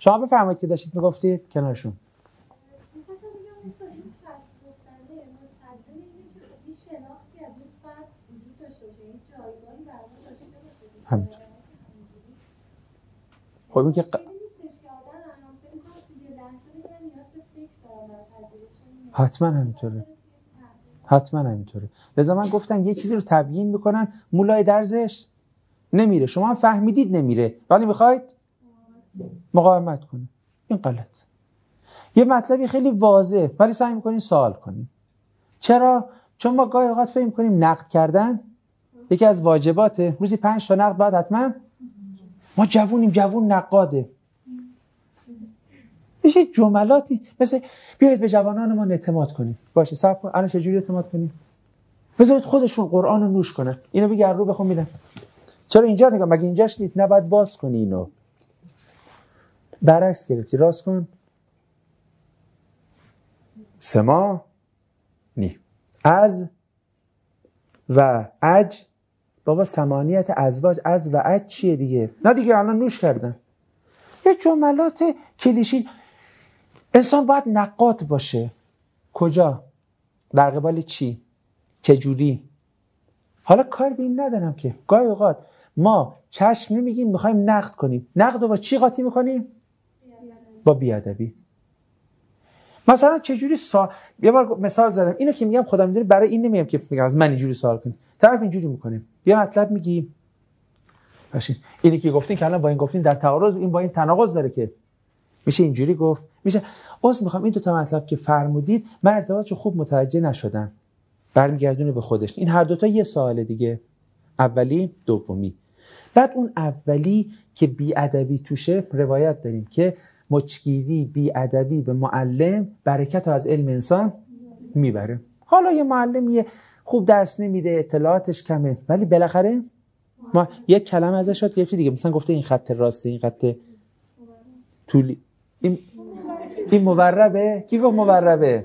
شما بفرمایید که داشتید میگفتید کنارشون. همینطور. خب این که حتما همینطوره. لذا من گفتم یه چیزی رو تبیین میکنن مولای درزش نمیره، شما هم فهمیدید نمیره ولی میخواید مقاومت کنید. این غلط. یه مطلبی خیلی واضح ولی سعی میکنین سوال کنین. چرا؟ چون ما گاهی اوقات فکر میکنیم نقد کردن یکی از واجباته، روزی 5 تا نقد بعد حتما. ما جوون نقاده. میشه جملاتی مثل بیایید به جوانان ما اعتماد کنیم. باشه صبر کن، الان چجوری اعتماد کنیم؟ بذارید خودشون قرآن رو نوش کنن. اینو بگیر رو بخون میدم. چرا اینجا نگاه؟ مگه اینجاش نیست؟ نباید باز کنی اینو. برعکس گرفتی، راست کن. سما نی از و اج. بابا ثمانیت ازواج، از و اج چیه دیگه؟ نه دیگه الان نوش کردن. یه جملات کلیشی. انسان باید نقاد باشه. کجا؟ در قبال چی؟ چجوری؟ حالا کار به این ندارم که گاهی اوقات ما چشم نمیگیم میخوایم نقد کنیم. نقد رو با چی قاطی میکنیم؟ با بیادبی. مثلا چجوری یه بار مثال زدم، اینو که میگم خدا میدونه، برای این نمیگم که میگم از من اینجوری سوال کنی. طرف اینجوری میکنه، یه مطلب میگی باشین اینی که گفتین که الان با این گفتین در تعارض، این با این تناقض داره که میشه اینجوری گفت، میشه میخوام این دو تا مطلب که فرمودید من ارتباطشو خوب متوجه نشدم، برمیگردونه به خودش. این هر دوتا یه سوال دیگه، اولی دومی. بعد اون اولی که بی‌ادبی توشه، روایت داریم که مچگیری بی‌ادبی به معلم برکت رو از علم انسان میبره. حالا یه معلمی خوب درس نمیده، اطلاعاتش کمه، ولی بالاخره ما یک کلمه ازش یاد گرفتی دیگه. مثلا گفته این خط راسته، این خط طولی، این موربه. کی گفت موربه؟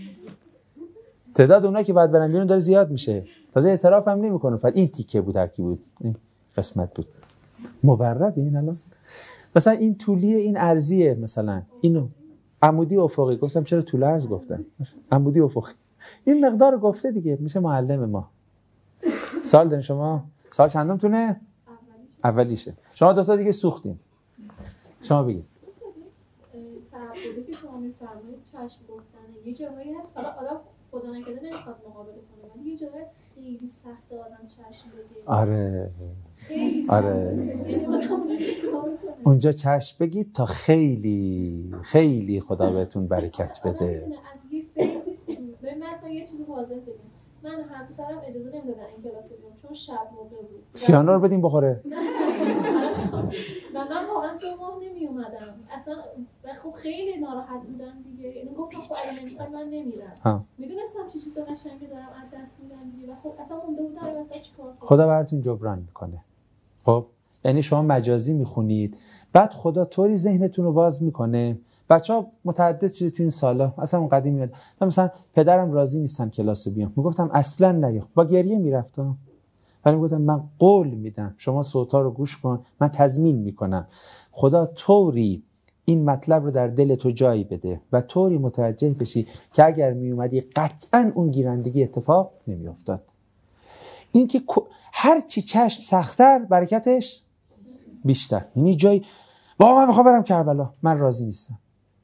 تعداد اونایی که بعد برن بیرون داره زیاد میشه. تازه اعتراف هم نمیکنه. فقط این تیکه بود، هر کی بود این قسمت بود. موربه این الان مثلا این طولیه، این عرضیه، مثلا اینو عمودی افقی. گفتم چرا طول عرض گفتم؟ عمودی افقی. این مقدار گفته دیگه، میشه معلم ما. سال دارین شما؟ سال چندمتونه؟ اولیشه. شما دوتا دیگه سوختین. شما بگید. تعبدی که شما میفرمایید چشم گفتنه. یه جایی هست حالا آدم خدا نکرده نمیخواد مقابله کنه، ولی یه جایی هست خیلی سخته آدم چشم بگه. آره. خیلی آره. یعنی آدم چیکار کنه؟ اونجا چشم بگید تا خیلی خیلی خدا بهتون برکت بده. از یه فیزی مثلا یه چیزی واضح بگیم. من همسرم اجازه نمیدادن این کلاس رو بیام چون شب موقع بود. سیانا رو بدیم بخوره. و من واقعا 2 ماه نمی اومدم. اصلا خب خیلی ناراحت بودم دیگه. اینو گفتم خب اگه نمیخوای من نمیرم. میدونستم چه چیز قشنگی دارم از دست میدم دیگه و خب اصلا مونده بودم واسه چیکار کنم. خدا براتون جبران میکنه. خب یعنی شما مجازی میخونید، بعد خدا طوری ذهنتون رو باز میکنه. بچه‌ها متعدد شده تو این سالا، اصلا اون قدیم میاد مثلا پدرم راضی نیستن کلاس رو بیام، میگفتم اصلا نیا، با گریه میرفتم، ولی میگفتم من قول میدم شما صوتا رو گوش کن، من تضمین میکنم خدا طوری این مطلب رو در دل تو جای بده و طوری متوجه بشی که اگر میومدی قطعا اون گیرندگی اتفاق نمیافتاد. این که هر چی چشم سخت‌تر برکتش بیشتر. یعنی جای بابا من میخوام برم کربلا، من راضی نیستم،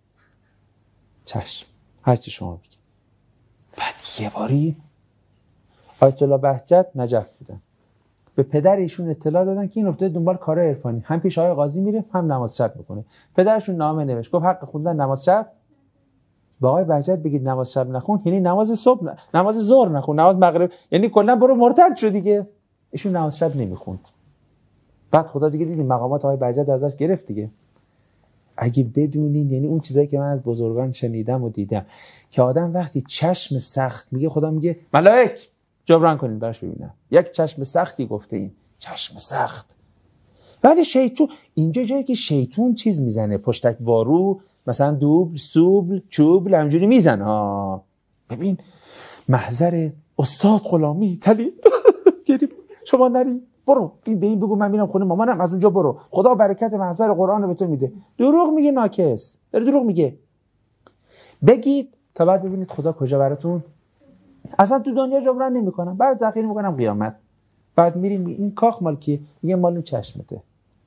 چشم هر چی شما بگید. بعد یه باری آیت الله بهجت نجف بودن، به پدر ایشون اطلاع دادن که این افتاده دنبال کار عرفانی، هم پیش آقای قاضی میره هم نماز شب میکنه. پدرشون نامه نوشت گفت حق خوندن نماز شب با آقای بهجت بگید نماز شب نخون، یعنی نماز صبح نماز ظهر نخون، نماز مغرب، یعنی کلا برو مرتد شو دیگه. ایشون نماز شب نمیخوند. بعد خدا دیگه دیدین مقامات آقای بهجت ازش گرفت دیگه. اگه بدونین، یعنی اون چیزایی که من از بزرگان شنیدم و دیدم که آدم وقتی چشم سخت میگه خدا میگه ملائک جبران کنین براش ببینم. یک چشم سختی گفته، این چشم سخت. ولی شیطون اینجا جایی که شیطون چیز میزنه، پشتک وارو، مثلا دوبل سوبل چوبل همجوری میزنه ها. ببین محضر استاد غلامی تلی شما نری برو این به این بگو من میرم خونه مامانم، از اونجا برو، خدا برکت محضر قرآن رو به تو میده. دروغ میگه ناکس، داره دروغ میگه. بگید تا بعد ببینید خدا کجا براتون. اصلا تو دنیا جبران نمیکنم، بعد ذخیره میکنم قیامت. بعد میریم این کاخ مال کیه؟ میگه مال اون چشمته.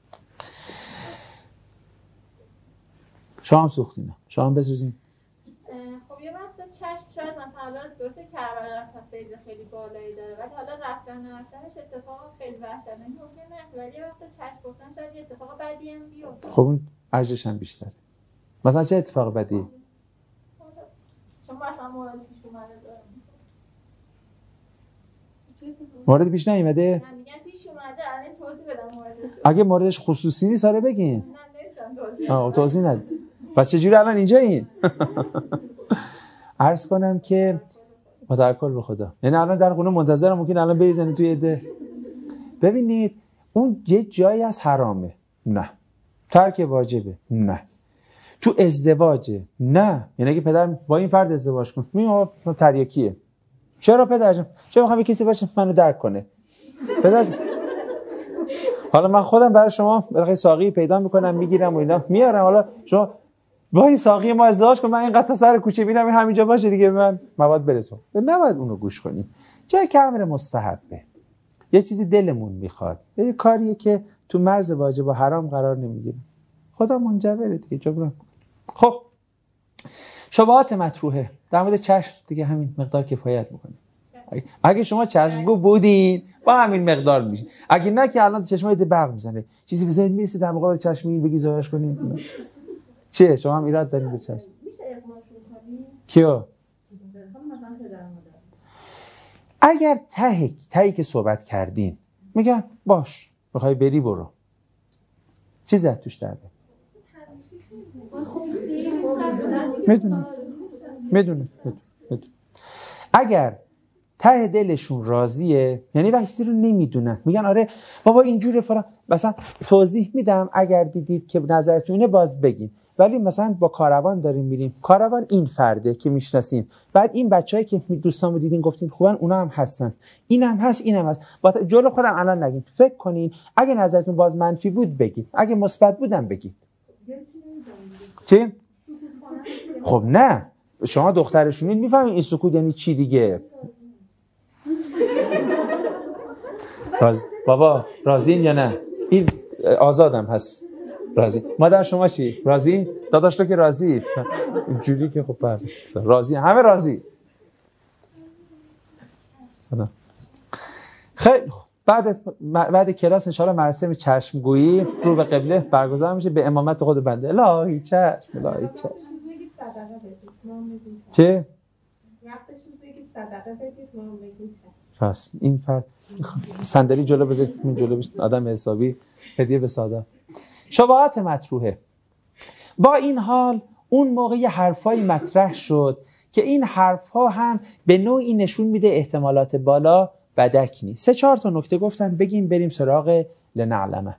شما هم سوختین، شما هم بسوزین. خب یه وقت چشم شاید مثلا درسته کربلا رفتن خیلی بالایی داره، ولی حالا رفتنش اتفاق خیلی وحشتناکی ممکنه، ولی یه وقت چشم گفتن شاید یه اتفاق بدی هم بیفته. خب اون ارزشش هم بیشتره. مثلا چه اتفاق بدی؟ شما مثلا مورد پیش اومده دارم. مورد پیش نیومده؟ من میگم پیش اومده، الان توضیح بدم موردش. اگه موردش خصوصی نیست آره بگین. نه نمی‌تونم توضیح نده. و چجوری الان اینجا این؟ عرض کنم که متوکل به خدا. یعنی الان در خونه منتظرم، ممکن الان بریزن توی عده. ببینید اون یه جایی از حرامه، نه. ترک واجبه، نه. تو ازدواجه، نه. یعنی اگه پدر با این فرد ازدواج کنه میگه تریاکیه. چرا پدرجان؟ چرا میخوام کسی باشه منو درک کنه؟ پدر حالا من خودم برای شما برای ساقی پیدا میکنم، میگیرم و اینا میارم، حالا شما با این ساقی ما ازدواج کن، من اینقدر تا سر کوچه میرم همینجا باشه دیگه، من مواد برسون. نباید اونو گوش کنیم. جای که امر مستحبه، یه چیزی دلمون میخواد، یه کاریه که تو مرز واجب و حرام قرار نمیگیره، خدا منجبره دیگه، جبران. خب شبهات مطروحه در مورد چشم دیگه همین مقدار کفایت میکنه. اگه شما چشمگو بودین با همین مقدار میشه، اگه نه که الان چشمای برق میزنه، چیزی به ذهن میرسه در مقابل چشم این بگی زایش کنین. چیه شما هم ایراد دارین به چشم؟ میشه اقماش کنین؟ کیو؟ اگر تهی که صحبت کردین میگن باش میخوای بری برو، چیزی از توش درده؟ میدونم. اگر ته دلشون راضیه، یعنی وقتی رو نمیدونن میگن آره بابا اینجوره فلان، مثلا توضیح میدم اگر دیدید که نظرتون اینه باز بگین، ولی مثلا با کاروان داریم میریم، کاروان این فرده که میشناسین، بعد این بچه‌ای که دوستامو دیدین گفتین خوبن اونا هم هستن، اینم هست اینم هست، با جلو خودم الان نگین، فکر کنین اگه نظرتون باز منفی بود بگید، اگه مثبت بودم بگید. چی؟ خب نه شما دخترشونید میفهمین این سکوت یعنی چی دیگه. بابا راضین یا نه؟ این آزادم هست. راضی. مادر شما چی؟ راضی؟ داداش تو که راضی. اینجوری که خب راضی، همه راضی. خیلی بعد کلاس ان شاءالله مراسم چشمگویی رو به قبله برگزار میشه به امامت خود بنده. الهی چشم، الهی چشم. چه؟ وقتش بگید صدقه بدید ما بگید راست. این فرد صندلی جلو بذارید، من جلو بشید، آدم حسابی هدیه به ساده. شبهات مطروحه. با این حال اون موقع یه حرفای مطرح شد که این حرفها هم به نوعی نشون میده احتمالات بالا بدک نیست. 3-4 تا نکته گفتن، بگیم بریم سراغ لنعلمه.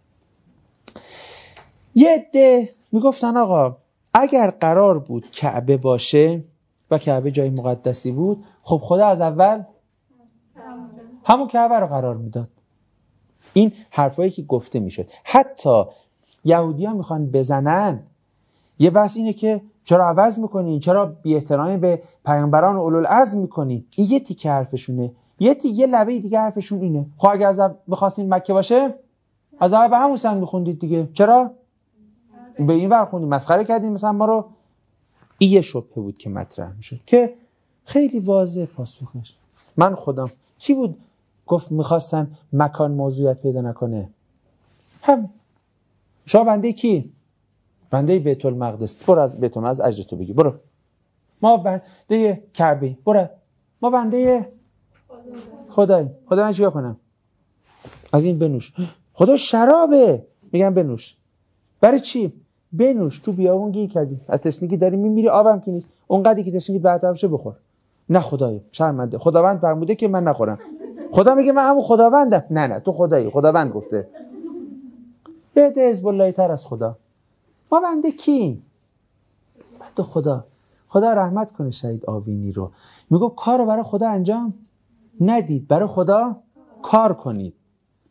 یه عده میگفتن آقا اگر قرار بود کعبه باشه و کعبه جای مقدسی بود، خب خدا از اول همون کعبه رو قرار میداد. این حرفایی که گفته میشد. حتی یهودی‌ها میخوان بزنن، یه بحث اینه که چرا عوض میکنین، چرا بی احترامی به پیامبران و اولوالعزم میکنین. این یه تیکه حرفشونه. یه لبه دیگه حرفشون اینه خب اگه از بخواستین مکه باشه از اول به همون سن میخوندید دیگه، چرا به این ور خوندید، مسخره کردین مثلا ما رو. این یه شبهه بود که مطرح میشد که خیلی واضح پاسخش. من خودم کی بود گفت میخواستن مکان موضوعیت پیدا نکنه؟ هم شما بنده کی؟ بنده بیت المقدس. برو از بیت المقدس اجرتو بگی، برو. ما بنده کعبه، برو. ما بنده خدای. خدا من چیکار کنم؟ از این بنوش. خدا شرابه، میگم بنوش. برای چی؟ بنوش. تو بیابون گیر کردی، از تشنگی داری میمیری، آبم که نیست، اونقدری که تشنگی بهتر بشه بخور. نه خدای شرمنده، خداوند فرموده که من نخورم. خدا میگه من همون خداوندم. نه تو خدایی، خداوند گفته. بده حزب الله تر از خدا. ما بنده کی؟ بنده خدا. خدا رحمت کنه شهید آوینی رو. میگه کارو برای خدا انجام ندید، برای خدا کار کنید.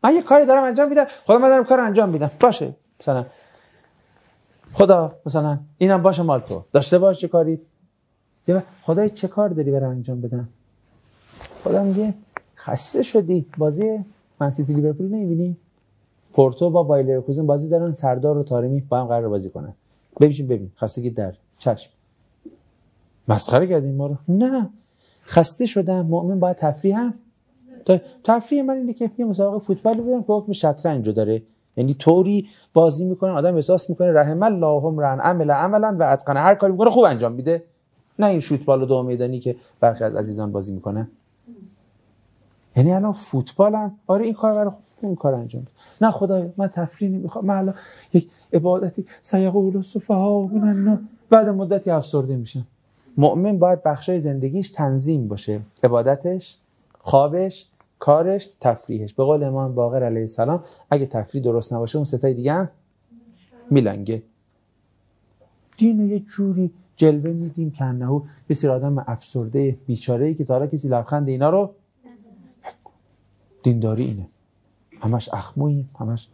من یه کاری دارم انجام میدم، خدا من دارم کار انجام میدم، باشه مثلا خدا مثلا اینم باشه مال تو، داشته باش چه کاری. یا خدای چه کار داری برام انجام بدم؟ خدا میگه خسته شدی، بازی من سیتی لیورپول نمیبینی؟ پورتو با بایر لورکوزن بازی دارن، سردار و طارمی با هم قرار بازی کنن، ببین خستگی در چشم مسخره کردین ما رو. نه خسته شدم. مؤمن باید تفریح هم تفریح من اینه که یه مسابقه فوتبال ببینم که حکم شطرنج داره، یعنی طوری بازی میکنه آدم احساس میکنه رحم الله امرا عملا و اتقن، هر کاری میکنه خوب انجام میده، نه این فوتبال دو میدانی که برخی از عزیزان بازی میکنن. یعنی الان فوتبالم آره این کار برای اون کار انجام بده. نه خدایا من تفریح نمیخوام، من الان یک عبادتی سیقول السفهاء من الناس، بعد مدتی افسرده میشم. مؤمن باید بخشای زندگیش تنظیم باشه، عبادتش، خوابش، کارش، تفریحش. به قول امام باقر علیه السلام اگه تفریح درست نباشه اون ستای دیگه هم میلنگه. دینو یه جوری جلوه میدیم که انه یه سری آدم افسرده بیچاره‌ای که تا حالا کسی لبخند اینا رو، دینداری اینه همش اخموییم همش.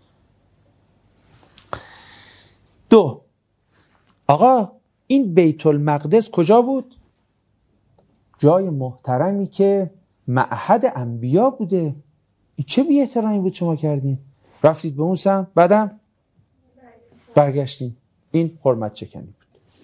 2 آقا این بیت المقدس کجا بود؟ جای محترمی که معهد انبیا بوده. این چه بی احترامی بود شما کردین؟ رفتید به اون سمت بعدم برگشتین. این حرمت چکنی بود.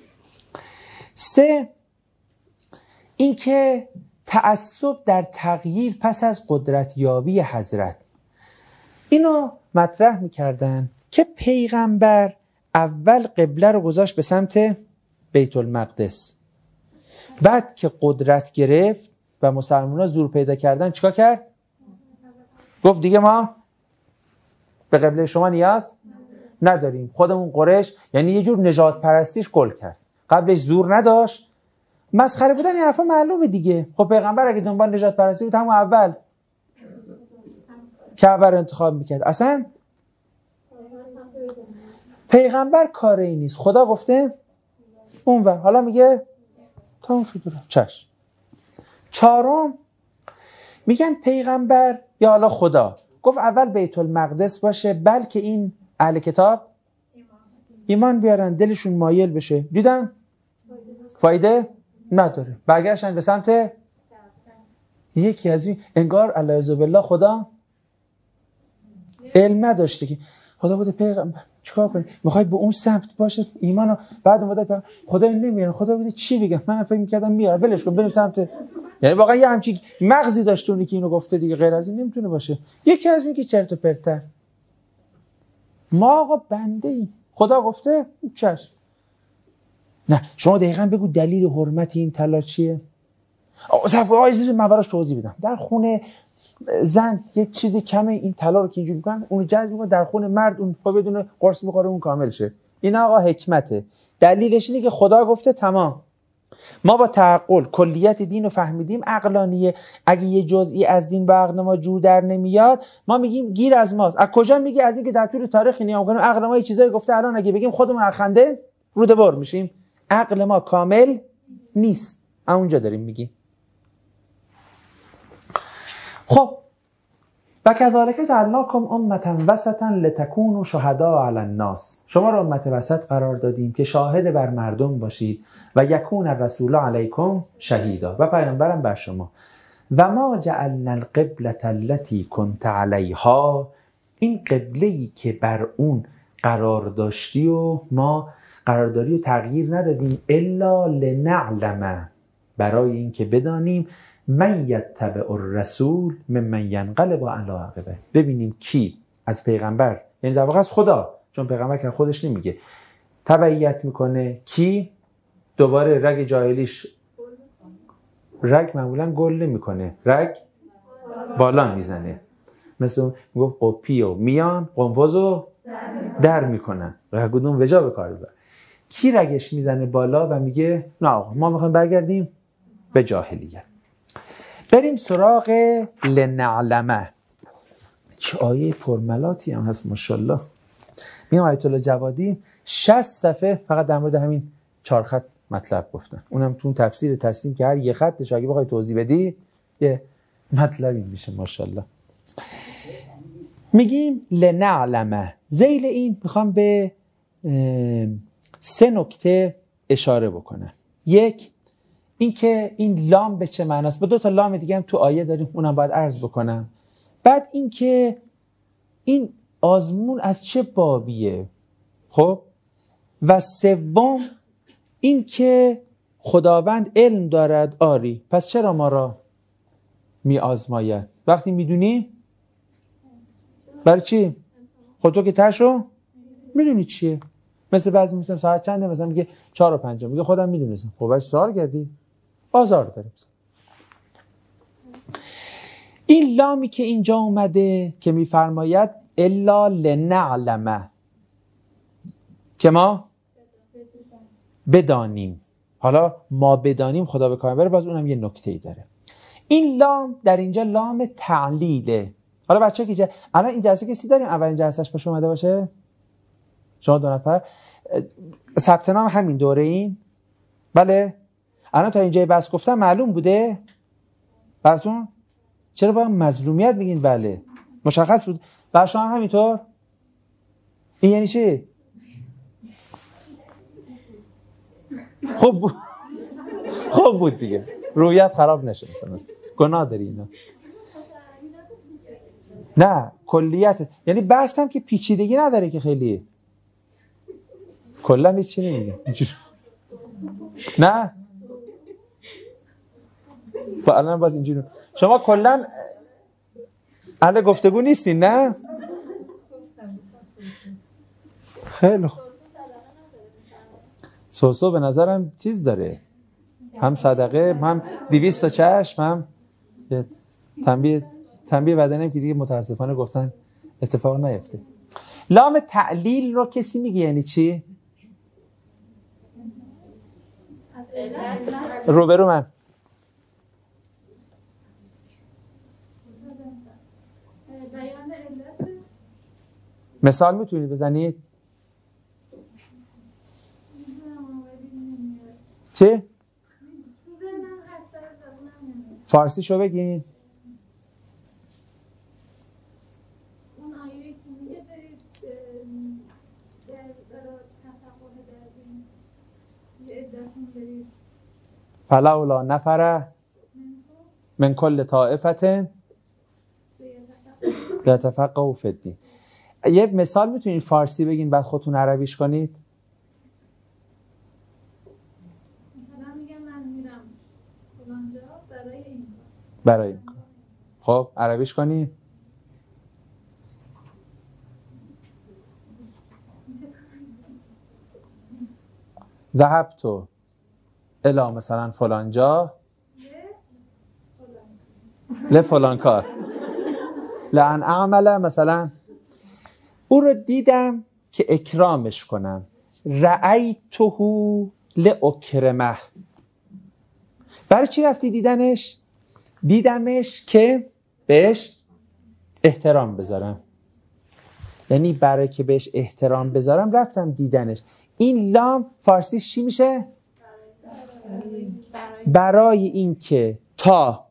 3 این که تعصب در تغییر پس از قدرتیابی حضرت. اینو مطرح میکردن که پیغمبر اول قبله رو گذاشت به سمت بیت المقدس، بعد که قدرت گرفت و مسلمان‌ها زور پیدا کردن چیکار کرد؟ گفت دیگه ما به قبله شما نیاز نداریم. خودمون قریش، یعنی یه جور نژاد پرستیش گل کرد. قبلش زور نداشت، مسخره بودن این حرفا معلومه دیگه. خب پیغمبر اگه دنبال نژاد پرستی بود همون اول کعبه رو انتخاب میکرد. اصلا پیغمبر کار این نیست، خدا گفته اونور، حالا میگه تا اون شده رو چشم. 4 میگن پیغمبر یا حالا خدا گفت اول بیت المقدس باشه، بلکه این اهل کتاب ایمان بیارن، دلشون مایل بشه، دیدن فایده نداره، برگشتن به سمت یکی از این. انگار الله بالله خدا علم نداشته که خدا بوده پیغمبر چیکار کنی؟ میخواید به اون سمت باشه ایمانو، بعد مدت خدا این نمیاره، خدا بوده چی بگم، من فکر می‌کردم میاره، ولش کن بریم سمت. یعنی واقعا یه همچین مغزی داشته اونی که اینو گفته دیگه، غیر از این نمیتونه باشه. یکی از این که چرت و پرت. ما آقا بنده ایم، خدا گفته چشم. نه شما دقیقاً بگو دلیل حرمت این طلا چیه؟ آیزید مبراش توضیح بدم. در خونه زن یک چیزی کمه، این طلا رو که اینجوری میکنن اونو جذب میکنن، در خونه مرد اون پا بدون قرص بخوره اون کامل شه. این آقا حکمته. دلیلش اینه که خدا گفته تمام. ما با تعقل کلیت دین رو فهمیدیم، عقلانیه. اگه یه جزئی از دین با عقل ما جور در نمیاد ما میگیم گیر از ماست. از کجا میگی؟ از این که در طول تاریخ نگاه کنیم عقل ما یه چیزایی گفته، الان اگه بگیم خودمون اخنده روده بار میشیم. عقل ما کامل نیست، اونجا داریم میگیم. خب و کذالک جعلناکم امة وسطا لتکونوا شهداء علی الناس، شما را امت وسط قرار دادیم که شاهد بر مردم باشید، و یکون الرسول علیکم شهیدا، و پیامبرم بر شما. و ما جعلنا القبلة التي كنت علیها، این قبله‌ای که بر اون قرار داشتی و ما قرارداری و تغییر ندادیم، الا لنعلم، برای این که بدانیم، من یتبع الرسول ممن ینقلب علی عقبه، ببینیم کی از پیغمبر، یعنی در واقع از خدا، چون پیغمبر که خودش نمیگه، تبعیت میکنه، کی دوباره رگ جاهلیش، رگ معمولا گل نمیکنه، رگ بالا میزنه، مثل میگفت قپی و میان قنفذو در میکنن، رگودون وجا به کار ببر. کی رگش میزنه بالا و میگه نه آقا ما میخوایم برگردیم به جاهلیت. بریم سراغ لنعلمه. چه آیه پرملاتی هم هست ماشاءالله. میگم آیت الله جوادی 60 صفحه فقط در مورد همین 4 خط مطلب گفتن، اونم تو تفسیر تسلیم که هر یه خطش اگه بخوای توضیح بدی یه مطلبی میشه ماشاءالله. میگیم لنعلمه. ذیل این میخوام به 3 نکته اشاره بکنم. یک، این که این لام به چه معناست. با 2 تا لام دیگه هم تو آیه داریم، اونم باید عرض بکنم. بعد این که این آزمون از چه بابیه. خب و سوم این که خداوند علم دارد. آری، پس چرا ما را می آزماید؟ وقتی میدونی برای چی؟ خود تو که تشو میدونی چیه. مثل بعضی میگن ساعت چنده، مثلا میگه 4 و 5، میگه خودم میدونستم. خب باش سوال کردی؟ آزار داره. این لامی که اینجا اومده که میفرماید الا لنعلمه، که ما بدانیم. حالا ما بدانیم خدا به کار بره، باز اونم یه نکته‌ای داره. این لام در اینجا لام تعلیله. حالا بچه‌ها که الان این جلسه کسی داریم اولین جلسهش باشه اومده باشه؟ شما 2 نفر ثبت نام همین دوره این؟ بله؟ الان تا اینجای بس گفتم معلوم بوده براتون؟ چرا با مظلومیت میگین؟ بله مشخص بود. برای شما هم همینطور؟ این یعنی چی؟ خوب بود دیگه، رویت خراب نشه. مثلا گناه داری اینا. نه کلیت، یعنی بحثم که پیچیدگی نداره که خیلی کلا هیچ چیزی نمیگه. نه با الان باز اینجوری شما کلا اهل گفتگو نیستین. نه خیلی خوب. سوسو به نظرم چیز داره، هم صدقه، هم 200 تا چشم، هم تنبیه بدنم که دیگه متاسفانه گفتن اتفاق نیفته. لام تعلیل رو کسی میگه یعنی چی؟ روبرو من مثال میتونید بزنید؟ چه؟ فارسی شو بگین. اون آیه که میگه برید برای تفقه در دین یه عدتون برید فلولا نفر من کل طائفة لیتفقهوا فی الدین. یه مثال میتونید فارسی بگین بعد خودتون عربیش کنید؟ مثلا میگم من میرم فلانجا برای این کار. خب عربیش کنید؟ ذهبت الی مثلا فلانجا لفلان کار لان اعمل، مثلا او رو دیدم که اکرامش کنم. رأیته لاکرمه. برای چی رفتی دیدنش؟ دیدمش که بهش احترام بذارم. یعنی برای که بهش احترام بذارم رفتم دیدنش. این لام فارسیش چی میشه؟ برای این که تا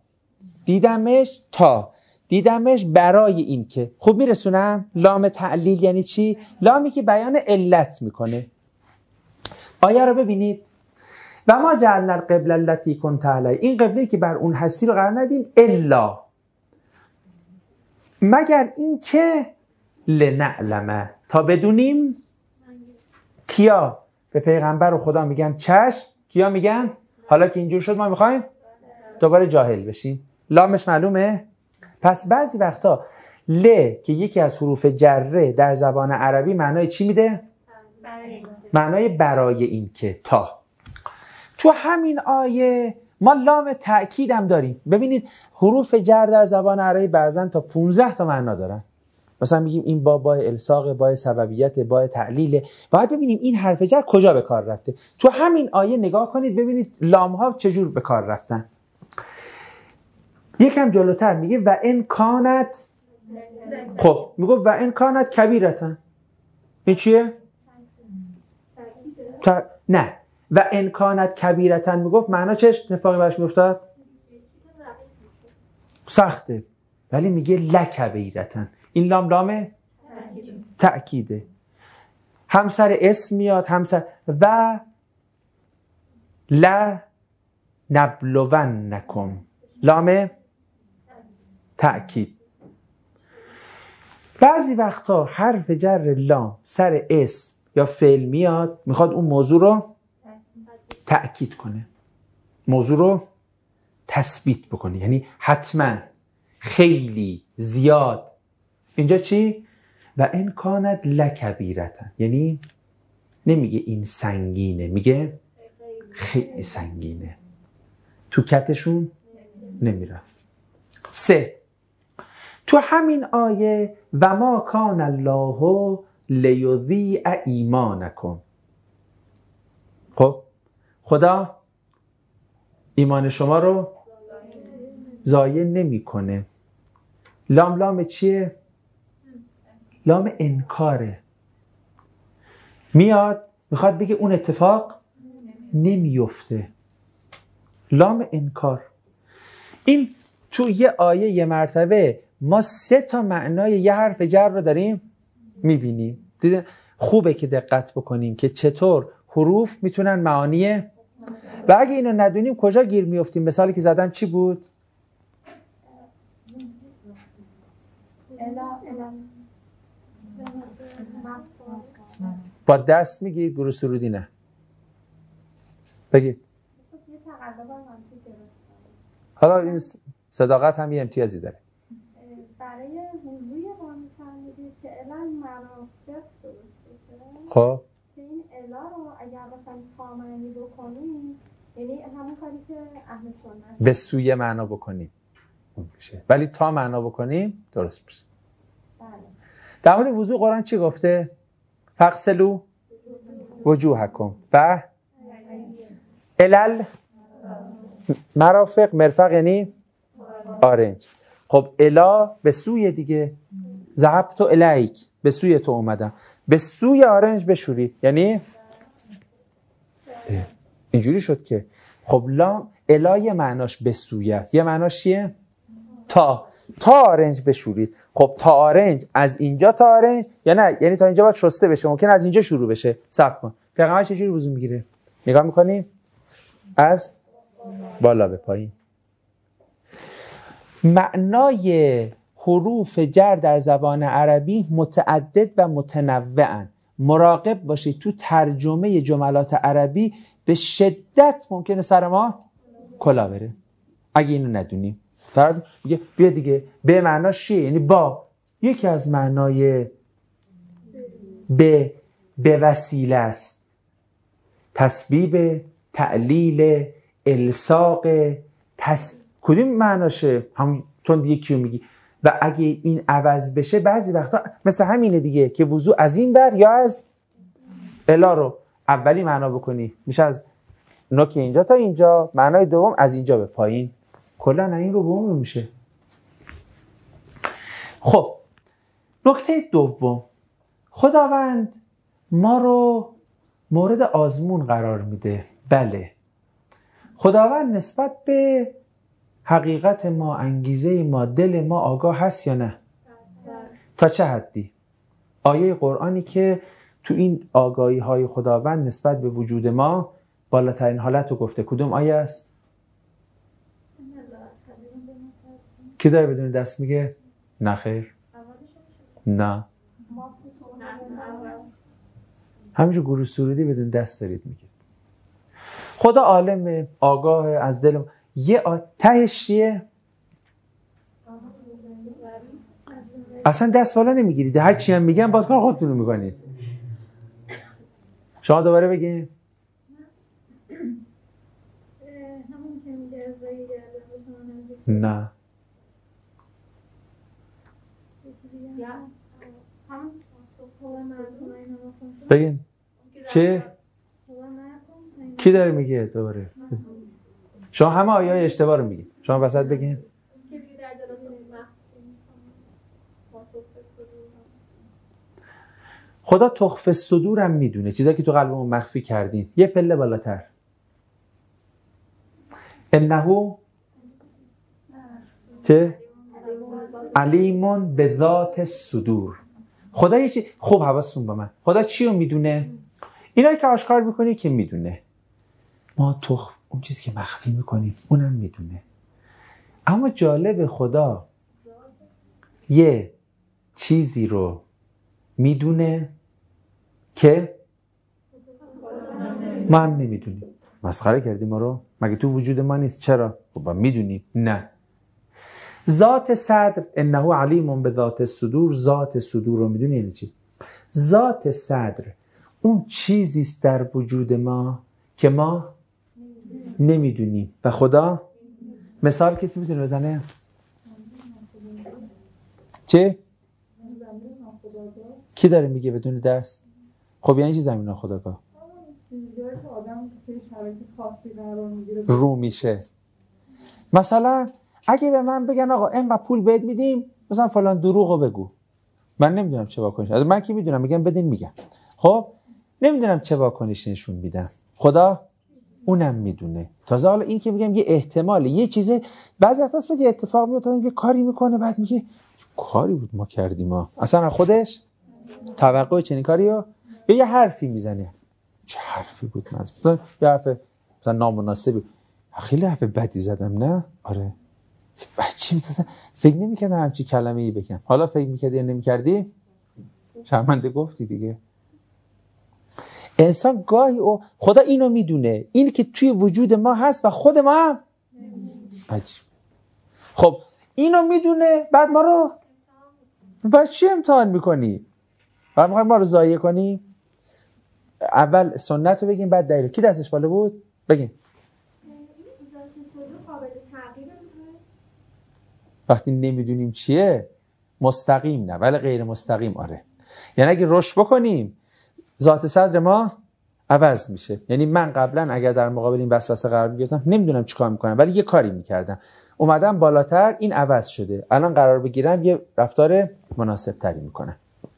دیدمش برای این که. خوب میرسونم؟ لام تعلیل یعنی چی؟ لامی که بیان علت میکنه. آیه رو ببینید. و ما جعلنا القبلة التي كنت علیها. این قبله که بر اون هستی رو قرار ندیم الا مگر این که لنعلمه، تا بدونیم. کیا به پیغمبر و خدا میگن چشم، کیا میگن حالا که اینجور شد ما میخوایم دوباره جاهل بشیم. لامش معلومه؟ پس بعضی وقتا ل که یکی از حروف جره در زبان عربی معنای چی میده؟ معنای برای این که، تا. تو همین آیه ما لام تأکید هم داریم. ببینید حروف جر در زبان عربی بعضن تا 15 تا معنا دارن. مثلا میگیم این با الصاق، با سببیت، با تعلیل. باید ببینیم این حرف جر کجا به کار رفته. تو همین آیه نگاه کنید ببینید لام ها چجور به کار رفتن. یکم جلوتر میگه و ان کانت. خب میگه و ان کانت کبیرتن. این چیه؟ نه و ان کانت کبیرتن میگفت معنا چه اتفاقی براش میافتاد؟ سخته. ولی میگه لکبیرتن، این لام تأکیده. همسر اسم میاد، همسر و لا نبلونکم، لام تأکید. بعضی وقتا حرف جر لام سر اسم یا فعل میاد، میخواد اون موضوع رو تأکید کنه، موضوع رو تثبیت بکنه، یعنی حتما، خیلی، زیاد. اینجا چی؟ و ان کانت لکبیرتن، یعنی نمیگه این سنگینه، میگه خیلی سنگینه، تو کتشون نمیرفت. 3. تو همین آیه و ما کان الله لیضیع ایمانکم، خب خدا ایمان شما رو ضایع نمیکنه. لام چیه؟ لام انکاره. میاد میخواد بگه اون اتفاق نمیفته. لام انکار. این تو یه آیه یه مرتبه ما 3 معنای یه حرف جر رو داریم میبینیم. دیدن خوبه که دقت بکنیم که چطور حروف میتونن معانی، و اگه اینو ندونیم کجا گیر میفتیم. مثالی که زدم چی بود؟ با دست میگید، گروه سرودی نه. بگید. حالا این صداقت هم یه امتیازی داره. برای وضوی ما می‌فهمیدید که الان مناسب درست بشه. خب که این الا رو اگر بخوایم کاملی بکنیم، یعنی همون کاری که اهل سنت به سوی معنا بکنیم اون میشه، ولی تا معنا بکنیم درست میشه. بله. در مورد وضو قرآن چی گفته؟ فغسلوا وجوهکم و الال مرافق. مرفق یعنی آرنج. خب الا به سوی دیگه، ذهبت الیک، به سوی تو اومدم، به سوی آرنج بشوری، یعنی اینجوری شد که خب لام الا یه معناش به سوی است، یه معناش چیه؟ تا آرنج بشورید. خب تا آرنج از اینجا تا آرنج یا نه، یعنی تا اینجا باید شسته بشه، ممکن از اینجا شروع بشه. صبر کن. پیغمبر چه جوری وضو میگیره؟ نگاه میکنی؟ از بالا به پایین. معنای حروف جر در زبان عربی متعدد و متنوعن. مراقب باشید تو ترجمه جملات عربی به شدت ممکنه سر ما کلا بره اگه اینو ندونیم. فرض میگه بیا دیگه، به معناش چیه؟ یعنی با. یکی از معنای به وسیله است. تسبیب، تعلیل، الصاق، کدوم معناشه؟ همون تون دیگه کیو میگی. و اگه این عوض بشه بعضی وقتا مثل همینه دیگه که وضو از این بر یا از الا رو اولی معنا بکنی میشه از نوک اینجا تا اینجا، معنای دوم از اینجا به پایین. کلا این رو به اون میشه. خب نکته دوم، خداوند ما رو مورد آزمون قرار میده. بله، خداوند نسبت به حقیقت ما، انگیزه ما، دل ما آگاه هست یا نه؟ تا چه حدی؟ آیه قرآنی که تو این آگاهی های خداوند نسبت به وجود ما بالاترین حالت رو گفته، کدوم آیه است؟ کی داره بدون دست میگه؟ نه خیر، نه، همینجور گروه سرودی بدون دست دارید میگه. خدا عالم، آگاه از دل ما. یه تهش چیه؟ اصلا دست بالا نمیگیرید، هر چی هم میگن باز کار خودتون رو میکنید. شما دوباره بگین. نه بگین چه؟ کی داره میگه دوباره؟ شما همه آیه اشتباه رو میگید. شما وسط بگین. خدا تخفی الصدورم میدونه، چیزایی که تو قلبمون مخفی کردین. یه پله بالاتر، انه چه؟ علیمون به ذات صدور. خدا یه چی خوب حواستون با من، خدا چی رو میدونه؟ اینایی که آشکار میکنی که میدونه، ما تو اون چیزی که مخفی میکنیم اونم میدونه. اما جالب خدا یه چیزی رو میدونه که ما هم نمیدونیم. مسخره کردیم ما رو؟ مگه تو وجود ما نیست؟ چرا؟ خب میدونیم. نه. ذات صدر انه علیم به ذات صدور، ذات صدور رو میدونی یعنی چی؟ ذات صدر اون چیزیست در وجود ما که ما نمیدونیم و خدا. مثال کسی میتونه بزنه؟ چه؟ کی داره میگه بدون دست؟ خب یعنی چی زمین ناخودآگاه؟ جایی که آدم توی شرایط خاصی قرار میگیره رو میشه. مثلا اگه به من بگن آقا اینقدر پول بهت میدیم مثلا فلان دروغو بگو، من نمیدونم چه واکنش. از من کی میدونم؟ میگم بدین میگم. خب نمیدونم چه واکنشی نشون میدم. خدا اونم میدونه. تازه حالا این که میگم یه احتماله، یه چیزه بعضی وقتا اصلا یه اتفاق میفته، یه کاری میکنه بعد میگه کاری بود ما کردیم، ما اصلا خودش توقع چنین کاریو، یا یه حرفی میزنه چه حرفی بود مثلا یه حرف مثلا نامناسبی، خیلی حرف بدی زدم نه؟ آره بچه مثلا فکر نمی‌کردم همچین کلمه‌ای بگم، حالا فکر می‌کردی یا نمی‌کردی؟ شرمنده گفتی دیگه. انسان گاهی خدا اینو میدونه، این که توی وجود ما هست و خود ما هم عجیب. خب اینو میدونه بعد ما رو بعد چی امتحان میکنی؟ بعد میخوای ما رو ضایع کنی؟ اول سنت رو بگیم بعد دلیل. کی دستش بالا بود؟ بگیم. وقتی نمیدونیم چیه مستقیم نه ولی غیر مستقیم آره. یعنی اگه رشد بکنیم ذات صدر ما عوض میشه. یعنی من قبلا اگر در مقابل این وسوسه قرار میگرفتم نمیدونم چیکار میکنم ولی یه کاری میکردم، اومدم بالاتر این عوض شده، الان قرار بگیرم یه رفتار مناسب تری میکنم.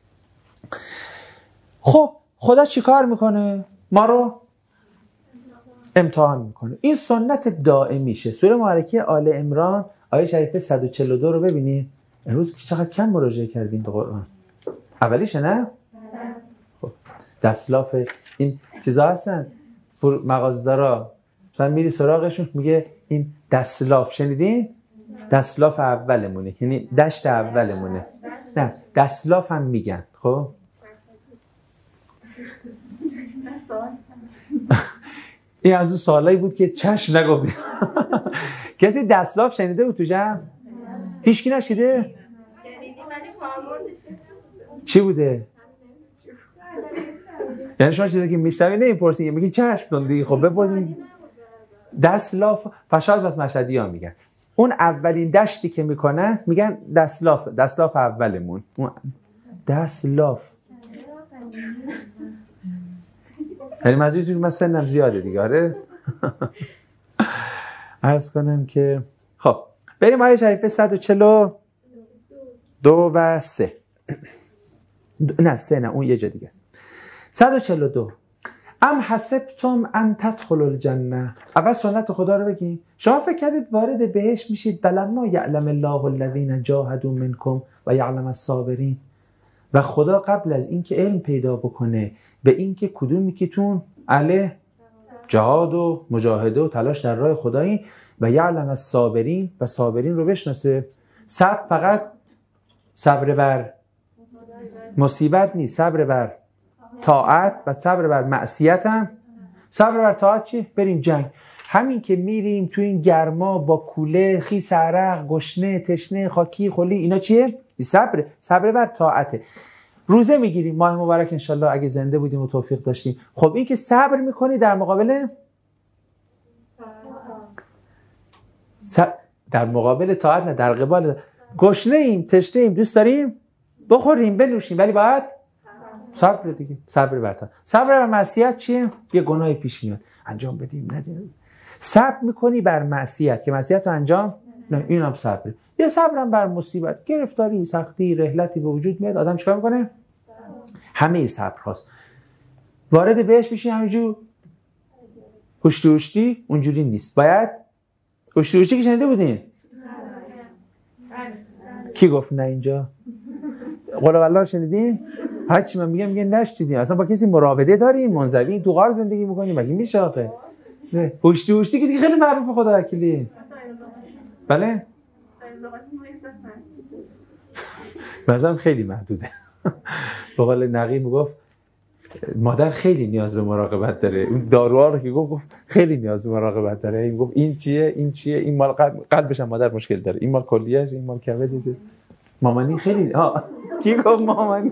خب خدا چیکار میکنه؟ ما رو امتحان میکنه. این سنت دائمیشه. سوره مبارکه آل عمران آیه شریفه 142 رو ببینید. امروز چقدر کم مراجعه کردیم به قرآن. اولیشه نه؟ خب دستلاف این چیزا هستن مغازه‌دارا مثلا میری سراغشون میگه این دستلاف شنیدین؟ دستلاف اولمونه، یعنی دشت اولمونه. نه دستلاف هم میگن. خب این از اون سوالایی بود که چشم نگفتی. کسی دستلاف شنیده بود تو جمع؟ هیچکی نشیده؟ چی بوده؟ یعنی شما چیزی که میشنوی نمیپرسین میگی چشم دوندی. خب بپرسین. دستلاف فشاد بس مشهدی ها میگن اون اولین دشتی که میکنن میگن دستلاف اولمون. دستلاف یعنی منظورتون که من سنم زیاده دیگه. آره عرض کنم که خب بریم آیه شریفه 142 و 3. نه 3 نه، اون یه جا دیگه است. 142 ام حسبتم ان تدخلوا الجنه. اول سنت خدا رو بگیم. شما فکر کردید وارد بهشت میشید بلما یعلم الله الذین جاهدوا منکم و یعلم الصابرین. و خدا قبل از اینکه علم پیدا بکنه به اینکه کدومی که تون اهل جهاد و مجاهده و تلاش در راه خدایین و یعلم الصابرین و صابرین رو بشناسه. صبر فقط صبر بر مصیبت نیست، صبر بر طاعت و صبر بر معصیت هم. صبر بر طاعت چی؟ بریم جنگ. همین که میریم تو این گرما با کوله خیس عرق گشنه تشنه خاکی خلی اینا چیه؟ صبر بر طاعته. روزه میگیریم ماه مبارک انشالله اگه زنده بودیم و توفیق داشتیم. خب این که صبر میکنی در مقابل در مقابل طاعت نه، در قبال گشنه ایم تشنه ایم دوست داریم بخوریم بنوشیم ولی باید صبر دیگه. صبر بر طاعت. صبر بر معصیت چیه؟ یه گناهی پیش میاد انجام بدیم ندیم. صبر میکنی بر معصیت که معصیت رو انجام نه، اینم صبر. یه صبرم بر مصیبت، گرفتاری، سختی، رحلتی به وجود میاد آدم چیکار میکنه؟ همه صبر هاست. وارد بهش میشی همینجور هشتی اونجوری نیست. باید هشتی که شنیده بودین کی گفت نه اینجا؟ قول والله شنیدین؟ هرچی من میگم نشنیدین. اصلا با کسی مراوده داریم؟ منزوی تو غار زندگی میکنیم؟ مگه میشه آخه؟ نه هوشتی که دیگه خیلی معروفه خدا وکیلی. بله؟ مثلا خیلی محدوده. به قول نقی میگفت مادر خیلی نیاز به مراقبت داره. اون داروها رو که گفت خیلی نیاز به مراقبت داره. این گفت این چیه این مال قلبش هم مادر مشکل داره، این مال کلیه‌اش، این مال کبدش. مامانی خیلی کی گفت مامانی؟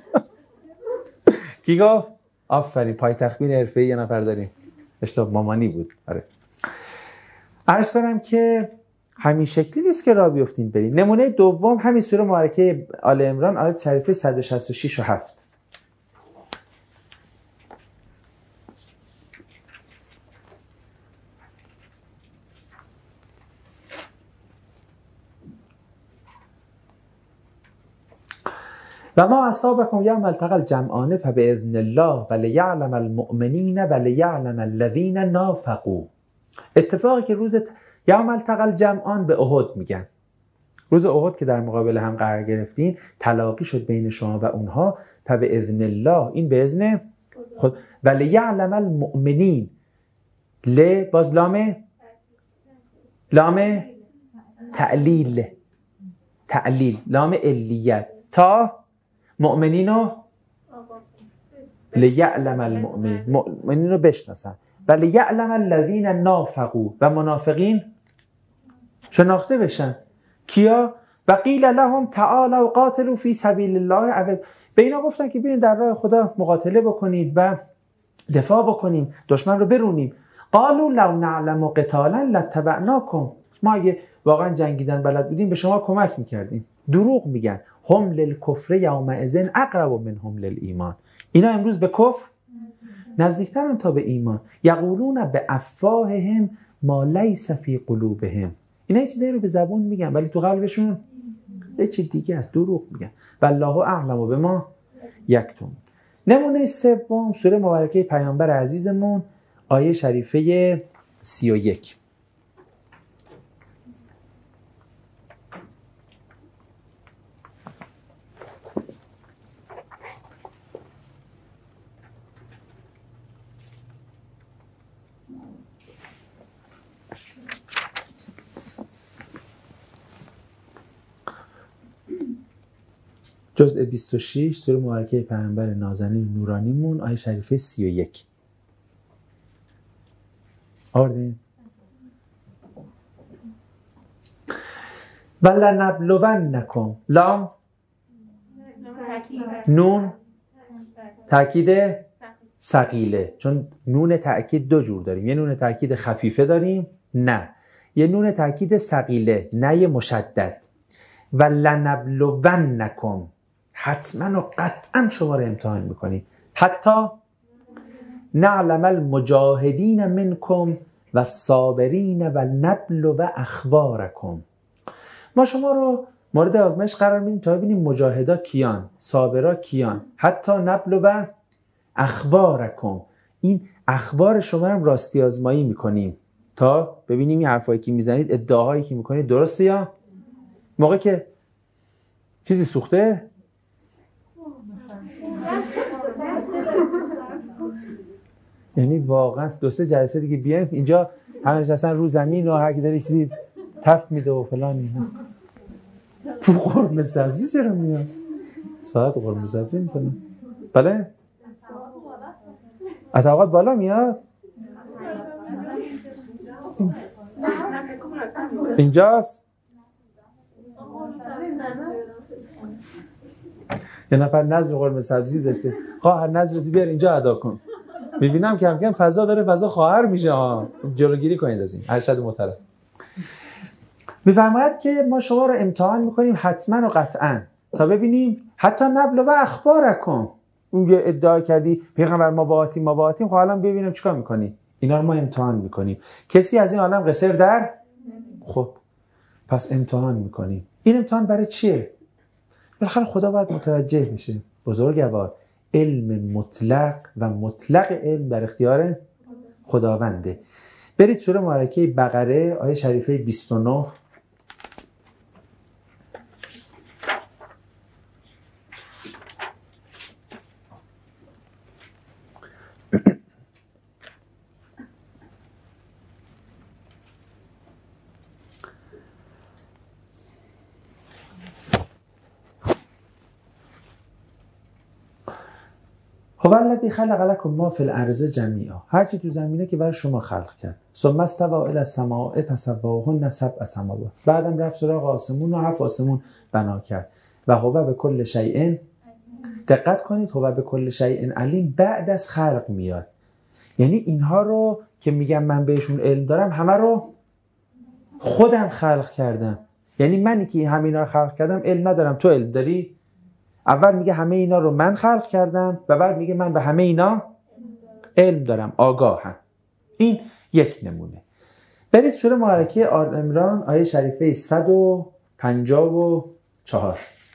کی گفت؟ آفرین، پای تخمین حرفه‌ای یه نفر داریم. اشتباه مامانی بود. آره. عرض کنم که همین شکلی نیست که راه بیفتین برین. نمونه دوم همین سوره مبارکه آل عمران آیه شریفه 166 و 7. و ما اصابکم یوم التقى الجمعان فباذن الله ولیعلم المؤمنین ولیعلم الذین نافقوا. اتفاقی که روز یوم التقى الجمعان به احد میگن. روز احد که در مقابل هم قرار گرفتین، تلاقی شد بین شما و اونها. فباذن الله، این به اذن خود. ولیعلم المؤمنین، باز لام تعلیل، لام علیت، تا مؤمنینو لیعلم المؤمنین، مؤمنین رو بشناسن. ولی یعلم الذین نافقوا، و منافقین شناخته بشن. کیا؟ و قیل لهم تعالوا قاتلوا فی سبیل الله. به اینا گفتن که بیاین در راه خدا مقاتله بکنید و دفاع بکنیم، دشمن رو برونیم. قالوا لو نعلم قتالا لاتبعناکم. ما اگه واقعا جنگیدن بلد بودیم به شما کمک میکردیم. دروغ میگن. هم للکفر یومئذ اقرب منهم للایمان. اینا امروز به کفر نزدیکترن تا به ایمان. یقولون بافواههم ما لیس فی قلوبهم. اینا چیزایی رو به زبون میگن ولی تو قلبشون یه چیز دیگه است. دروغ میگن. والله اعلم بما یکتمون. نمونه سوم سوره مبارکه پیامبر عزیزمون آیه شریفه 31. جزء 26 سوره مبارکه پیامبر نازنین نورانیمون آیه شریفه 31. آوردین؟ ولنبلونکم. لام نون تأکید ثقیله، چون نون تأکید دو جور داریم. یه نون تأکید خفیفه داریم، نه. یه نون تأکید ثقیله، نه مشدد. ولنبلونکم، حتما و قطعا شما رو امتحان میکنیم. حتی نعلم المجاهدین منکم و الصابرین و نبلو اخبارکم. ما شما رو مورد آزمایش قرار میدیم تا ببینیم مجاهدا کیان، صابرا کیان. حتی نبلو اخبارکم، این اخبار شما رو راستی آزمایی میکنیم تا ببینیم این حرفایی که میزنید، ادعاهایی که میکنید درسته یا موقع که چیزی سوخته. یعنی واقعا 2-3 جلسه دیگه بیایم اینجا همه نشستن رو زمین و هر کی داره چیزی تف میده و فلان اینا. تو قرمه سبزی چرا میاد؟ ساعت قرمه سبزی مثلا. بله؟ اتاقات بالا میاد؟ اینجاست؟ یه نفر نظر قرمه سبزی داشته، خواهر نظرتو بیار اینجا ادا کن. میبینم کم کم فضا داره، فضا خواهر میشه. جلوگیری کنید از این. ارشد محترم میفرماید که ما شما رو امتحان میکنیم حتما و قطعا تا ببینیم حتی نبلو و اخبارکم. اون یه ادعا کردی پیغمبر ما باهاتیم، خب الان ببینیم چیکار میکنی. اینا رو ما امتحان میکنیم. کسی از این عالم قصر در؟ خب پس امتحان میکنیم. این امتحان برای چیه؟ بالاخره خدا باید متوجه میشه. بزرگوار، علم مطلق و مطلق علم در اختیار خداونده. برید سوره مبارکه بقره آیه شریفه 29. هو الذی خلق لکم ما فی الارض جمیعا، هر چی تو زمینه که برای شما خلق کرد. ثم استوى الی السماء فسواهن سبع سماوات، بعدم رفت سراغ آسمون و 7 آسمون بنا کرد. و هو بكل شیء، دقت کنید، هو بكل شیء علیم بعد از خلق میاد. یعنی اینها رو که میگم من بهشون علم دارم همه رو خودم خلق کردم. یعنی منی که همه اینا رو خلق کردم علم ندارم، تو علم داری؟ اول میگه همه اینا رو من خلق کردم و بعد میگه من به همه اینا علم دارم، آگاهم. این یک نمونه. برید سوره مبارکه آل عمران آیه شریفه 154.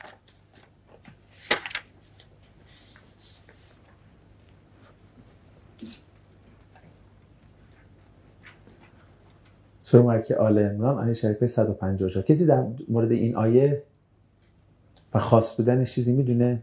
سوره مبارکه آل عمران آیه شریفه 154. کسی در مورد این آیه و خاص بودنش چیزی میدونه؟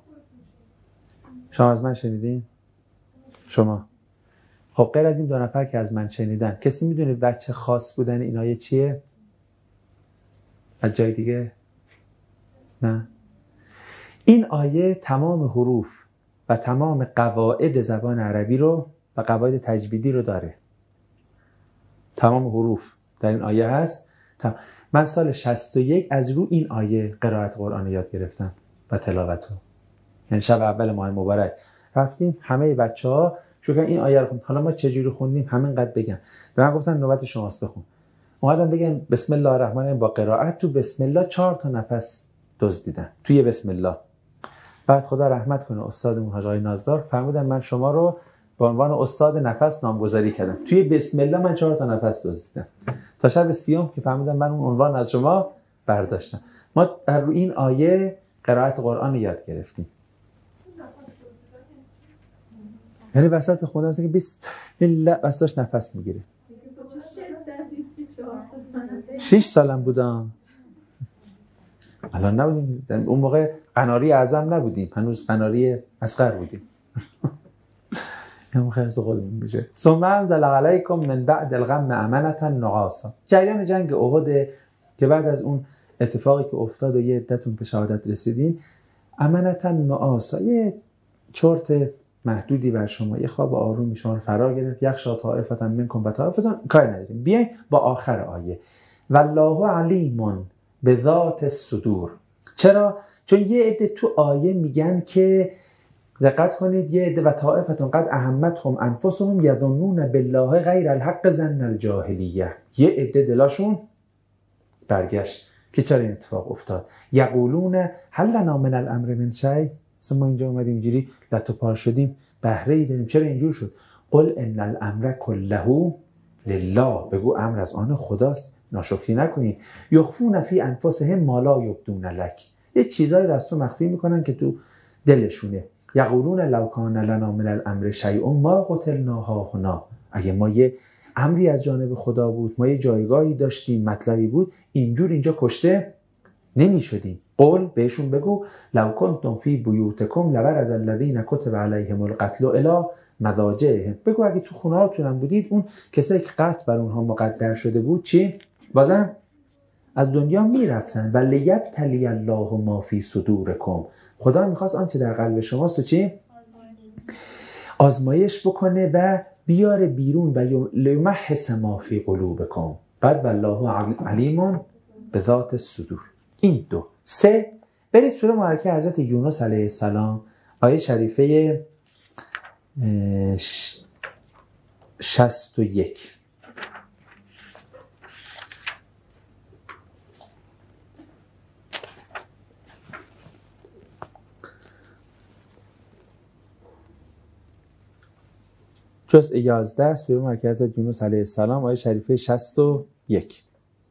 شما از من شنیدین؟ شما؟ خب غیر از این 2 نفر که از من شنیدن، کسی میدونه بچه خاص بودن این آیه چیه؟ از جای دیگه؟ نه؟ این آیه تمام حروف و تمام قواعد زبان عربی رو و قواعد تجویدی رو داره. تمام حروف در این آیه هست. من سال 61 از رو این آیه قرائت قرآن یاد گرفتم و تلاوت رو. یعنی شب اول ماه مبارک رفتیم همه بچه‌ها شروع این آیه رو خوندن. حالا ما چجوری خوندیم همینقدر بگم. به من گفتن نوبت شماست بخون. اومدم بگم بسم الله الرحمن الرحیم با قرائت. تو بسم الله 4 تا نفس دزدیدن توی بسم الله. بعد خدا رحمت کنه استادمون حاج آقای نازدار فرمودن من شما رو به عنوان استاد نفس نامگذاری کردم. توی بسم الله من 4 تا نفس دزدیدم. تا شب 30 که فرمودن من اون عنوان از شما برداشتم. ما در روی این آیه قرائت قرآن یاد گرفتیم. یعنی وسط خوندن که بسم الله وسطش نفس میگیره. 6 سالم بودم. الان نبودیم. اون موقع قناری اعظم نبودیم. هنوز قناری اصغر بودیم. هم خیلی خودمون میشه. ثم انزل علیکم من بعد الغم امنة نعاسا. جریان جنگ احد که بعد از اون اتفاقی که افتاد و یه عدتون به شهادت رسیدین، امنة نعاسا، یه چرت محدودی بر شما، یه خواب آرومی شما رو فرا گرفت. یخشا طائفة منکم و طائفة، کار نداریم. بیاین با آخر آیه. والله علیم بذات الصدور. چرا؟ چون یه عده تو آیه میگن که دقت کنید، یه عده و طائفتون قد اهمتهم انفسهم یظنون بالله غیر الحق ظن الجاهلیه. یه عده دلاشون برگشت که چرا این اتفاق افتاد. یقولون هل لنا من الامر من شیء. مثلا ما اینجا اومدیم اینجوری لت و پار شدیم، بهره ای داریم، چرا اینجور شد؟ قل ان الامر كله لله. بگو امر از آن خداست، ناشکری نکنید. یخفون فی انفسهم ما لا یبدون لک. یه چیزایی رو از تو مخفی میکنن که تو دلشونه. یقولون لو کان لنا من الامر شیء ما قتلنا هاهنا. اگه ما یه امری از جانب خدا بود، ما یه جایگاهی داشتیم، مطلبی بود، اینجور اینجا کشته نمی شدیم. قول بهشون بگو لو کنتم فی بیوتکم لبرز الذین کتب علیهم القتل الی مضاجعهم. بگو اگه تو خونه هاتون بودید، اون کسایی که قتل بر اونها مقدر شده بود چی؟ بازم از دنیا میرفتن. و لیبتلی الله ما فی صدورکم. خدا میخواست آنچه در قلب شماست تو چی؟ آزمایش بکنه و بیاره بیرون. و لیمحص ما فی قلوبکم. بعد والله علیم بذات الصدور. این 2. 3 برید سوره مبارکه حضرت یونس علیه السلام آیه شریفه 61. جزء 11 سوره مبارکه حضرت یونس علیه السلام آیه شریفه 61.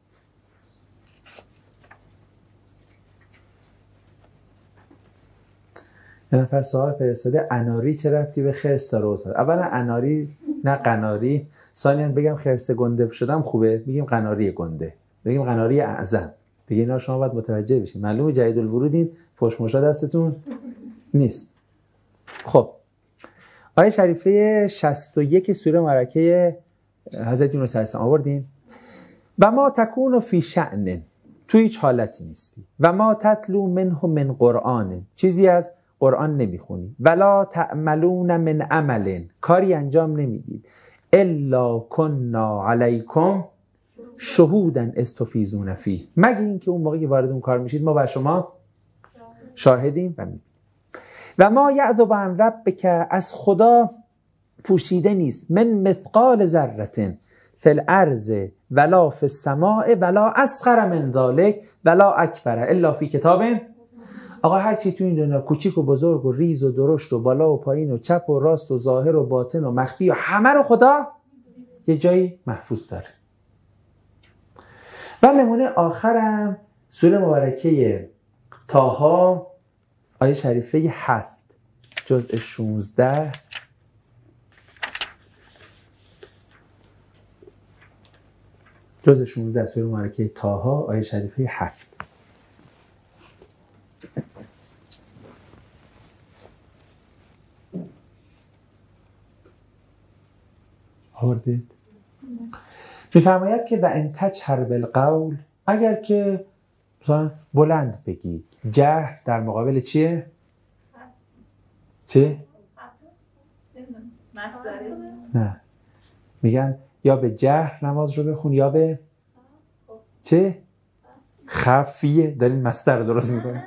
یه نفر سوال فرستاده اناری چه ربطی به خرس داره استاد؟ اولا اناری نه قناری. ثانیاً بگم خرس گنده شدم خوبه، میگیم قناری گنده، بگیم قناری اعظم دیگه. اینا شما باید متوجه بشین. معلومه جدید الورودین، فوش مشا دستتون نیست. خب آیه شریفه 61 سوره مبارکه حضرت یونس علیه السلام آوردین. و ما تکون فی شأن، تو هیچ حالتی نیستی. و ما تتلو منه من قرآن، چیزی از قرآن نمیخونی، ولا تعملون من عمل، کاری انجام نمیدید، الا کنا علیکم شهودا استفیضون فیه، مگه اینکه اون موقعی وارد اون کار میشید ما بر شما شاهدیم و میبینیم. و ما یعذب عن ربک، از خدا پوشیده نیست، من مثقال ذره فی الارض ولا فی السماء ولا اصغر من ذلک ولا اکبر الا فی کتاب. آقا هر چی تو این دنیا کوچیک و بزرگ و ریز و درشت و بالا و پایین و چپ و راست و ظاهر و باطن و مخفی و همه رو خدا یه جایی محفوظ داره. و نمونه آخرم سوره مبارکه طه آیه شریفه 7 جزء 16 جزء 16 سوره مبارکه طه آیه شریفه 7. آوردید؟ میفرماید که و ان تجهر بالقول، اگر که مثلا بلند بگی، جهر در مقابل چیه؟ چه؟ نه، میگن یا به جهر نماز رو بخون یا به چه؟ خفیه. دارین مصدر رو درست میکنه.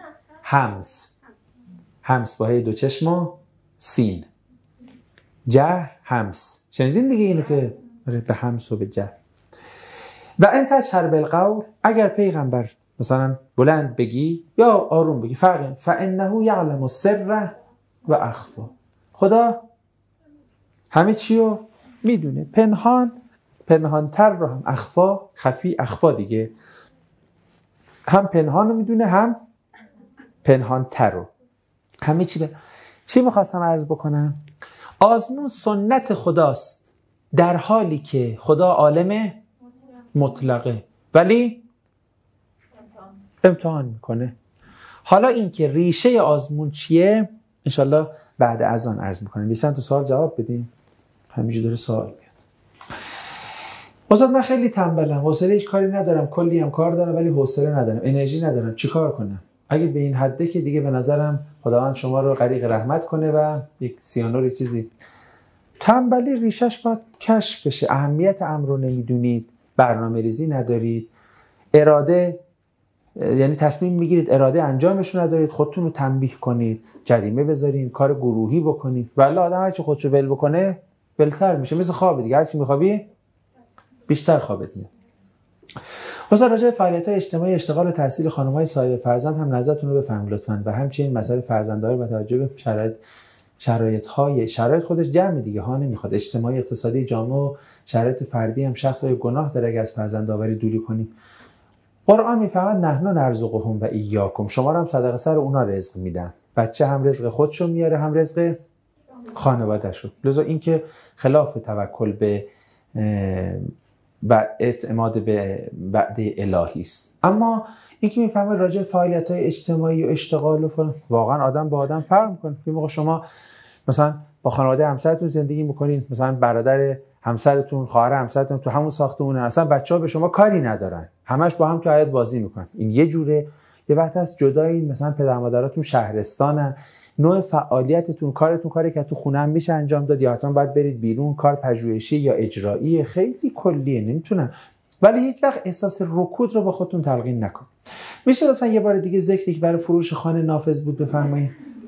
همس با هی دو چشم و سین، جهر همس. شنیدین دیگه اینو که به همس و به جهر. و ان تجهر بالقول، اگر پیغمبر مثلا بلند بگی یا آروم بگی فرق، فانه یعلم السر و اخفی، خدا همه چی رو میدونه، پنهانتر رو هم اخفا، خفی اخفا دیگه، هم پنهان رو میدونه هم پنهانتر رو، همه چی. چی میخواستم عرض بکنم؟ آزمون سنت خداست در حالی که خدا عالم مطلقه ولی امتحان میکنه. حالا این که ریشه آزمون چیه انشالله بعد از آن عرض میکنم. یه چند تا سوال جواب بدیم، همینجوری داره سوال میاد. استاد من خیلی تنبلم، حوصله هیچ کاری ندارم، کلی هم کار دارم ولی حوصله ندارم، انرژی ندارم، چیکار کنم؟ اگه به این حده که دیگه به نظرم خداوند شما رو غریق رحمت کنه و یک سیانور چیزی. تنبلی ریشش باید کشف بشه. اهمیت امر رو نمیدونید، برنامه ریزی ندارید، اراده یعنی تصمیم میگیرید اراده انجامش رو ندارید، خودتون رو تنبیه کنید، جریمه بذارین، کار گروهی بکنید. والله آدم هر چی خودشو ول بکنه ولتر میشه، مثل خواب دیگه، هر چی میخوابی بیشتر خوابت میاد. واسه راجع به فعالیت‌های اجتماعی، اشتغال و تحصیل خانم‌های صاحب فرزند هم نظرتون رو بفرمایید لطفاً. و همچنین مسائل فرزندداری با توجه به شرایط خودش جمع دیگه ها، نمیخواد اجتماعی اقتصادی جامعه و شرایط فردی هم شخص های گناه داره اگه از فرزندآوری دوری کنیم. قرآن میفهمد نحن نرزقهم و ایاکم، شما رو هم صدقه سر اونا رزق میدن. بچه هم رزق خودشو میاره هم رزق خانواده‌شو. لذا این که خلاف توکل به و اعتماد به وعده الهی است. اما این که میفهمه راجع به فعالیت‌های اجتماعی و اشتغال و فلان، واقعا آدم با آدم فرق می‌کنه. یه موقع شما مثلا با خانواده همسرتون زندگی می‌کنین، مثلا برادر همسرتون، خواهر همسرتون تو همون ساختمونه، اصلا بچه‌ها به شما کاری ندارن، همش با هم تو حیاط بازی می‌کنن. این یه جوره. یه وقت هست جدایین، مثلا پدر مادراتون شهرستانن، نوع فعالیتتون، کارتون کاری که تو خونه هم میشه انجام داد یا حتما باید برید بیرون، کار پژوهشی یا اجرایی، خیلی کلیه، نمیتونم. ولی هیچ وقت احساس رکود رو با خودتون تلقین نکن. میشه لطفا یه بار دیگه ذکری که برای فروش خانه نافذ بود بفرمایید؟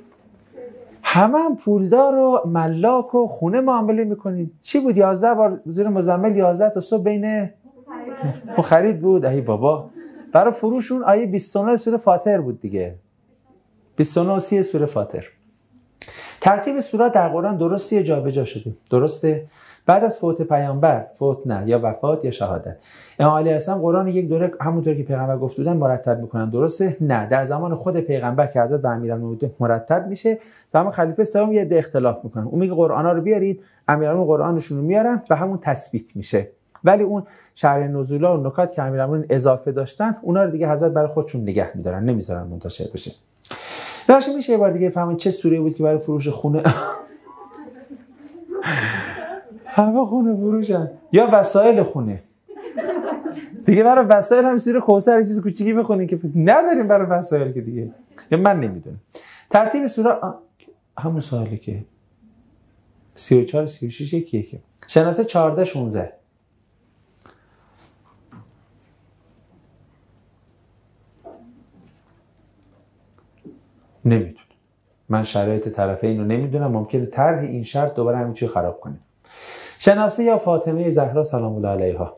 هم پولدار و ملاک و خونه معامله میکنید. چی بود 11 بار زیر مزمل 11 تا صبح بین خرید بود؟ ای بابا، برای فروش اون آیه 29 سوره فاطر بود دیگه، 29 و 30 سوره فاطر. ترتیب سورات در قرآن درستی جابجا شده، درسته؟ بعد از فوت پیامبر، فوت نه یا وفات یا شهادت، امام علیه السلام قرآن یک دوره همونطور که پیغمبر گفت بودن مرتب میکنن، درسته؟ نه، در زمان خود پیغمبر که حضرت به امیرالمومنین مرتب میشه، زمان خلیفه سوم یه عده اختلاف میکنن، اون میگه قرآنا رو بیارید، امیرالمومنین قرآنشون رو میارن و همون تثبیت میشه. ولی اون شرح نزولا و نکات که امیرالمومنین اضافه داشتن، اونا رو دیگه حضرت برای خودشون نگه میدارن، نمیذارن منتشر بشه. باشه، میشه یه بار دیگه فهمید چه سوره بود که برای فروش خونه همه خونه فروشن یا وسایل خونه دیگه؟ برای وسایل هم سوره کوثر چیز کوچیکی بخونین که نداریم برای وسایل که دیگه، یا من نمیدونم. ترتیب سوره همون سوالی که 34 36 یکیه که شناسه 14 16 نمیدونم. من شرایط طرفین رو نمیدونم، ممکنه طرح این شرط دوباره همین چیز خراب کنه. شناسه یا فاطمه زهرا سلام الله علیها.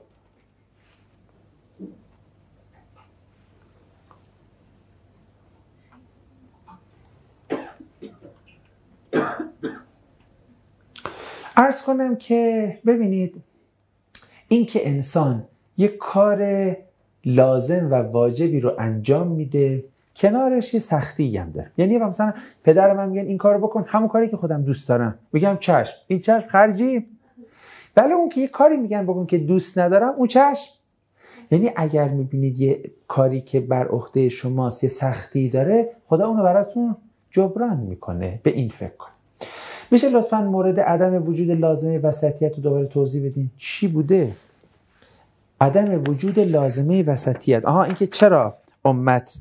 عرض کنم که ببینید این که انسان یک کار لازم و واجبی رو انجام میده کنارش یه سختی هم داره. یعنی مثلا پدر من میگن این کارو بکن، همون کاری که خودم دوست دارم میگم چشم، این چشم خرجی. ولی اون که یه کاری میگن بکن که دوست ندارم اون چشم. یعنی اگر میبینید یه کاری که بر عهده شماست یه سختی داره، خدا اونو براتون جبران میکنه. به این فکر کن. میشه لطفاً مورد عدم وجود لازمه وسطیت رو دوباره توضیح بدین؟ چی بوده؟ عدم وجود لازمه وسطیت. اینکه چرا امت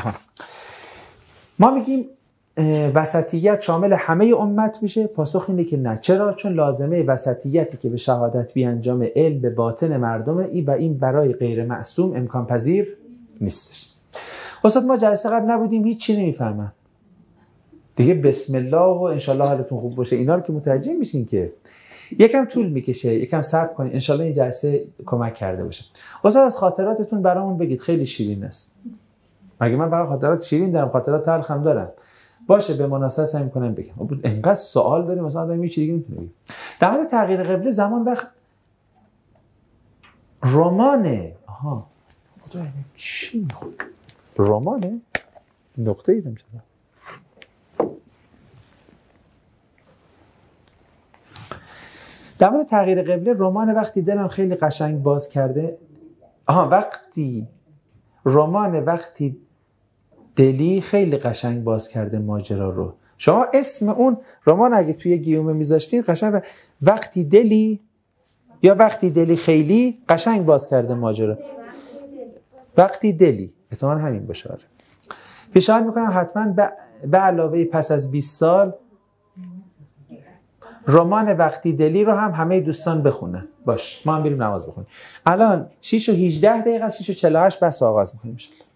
ما میگیم وسطیت شامل همه امت میشه؟ پاسخ اینه که نه. چرا؟ چون لازمه وسطیتی که به شهادت بیانجام علم به باطن مردم این برای غیر معصوم امکان پذیر نیستش. استاد ما جلسه قبل نبودیم، هیچ چی نمیفهمم دیگه. بسم الله و انشالله حالتون خوب باشه اینا رو که متوجه میشین که یکم طول میکشه، یکم صبر کنین، انشالله این جلسه کمک کرده باشه. استاد از خاطراتتون برامون بگید، خیلی شیرین است. مگه من برای خاطرات شیرین دارم؟ خاطرات تلخ هم دارم. باشه به مناسبت سعی می‌کنم بگم. انقدر سوال داریم مثلا آدم یه چیزی نمی‌تونه بگه. در مورد تغییر قبله زمان وقت رمانه. چی می‌خواد؟ رمانه؟ نقطه‌ای نمی‌شه. در مورد تغییر قبله رمان وقتی دلم خیلی قشنگ باز کرده. وقتی دلی خیلی قشنگ باز کرده ماجرا رو. شما اسم اون رمان اگه توی گیومه میذاشتین قشنگ وقتی دلی یا وقتی دلی خیلی قشنگ باز کرده ماجرا. وقتی دلی احتمال همین باشه. پیشنهاد میکنم حتما به علاوه پس از 20 سال رمان وقتی دلی رو هم همه دوستان بخونن. باش ما هم بریم نماز بخونیم. الان 6:18 6:48 بس آغاز میکنیم.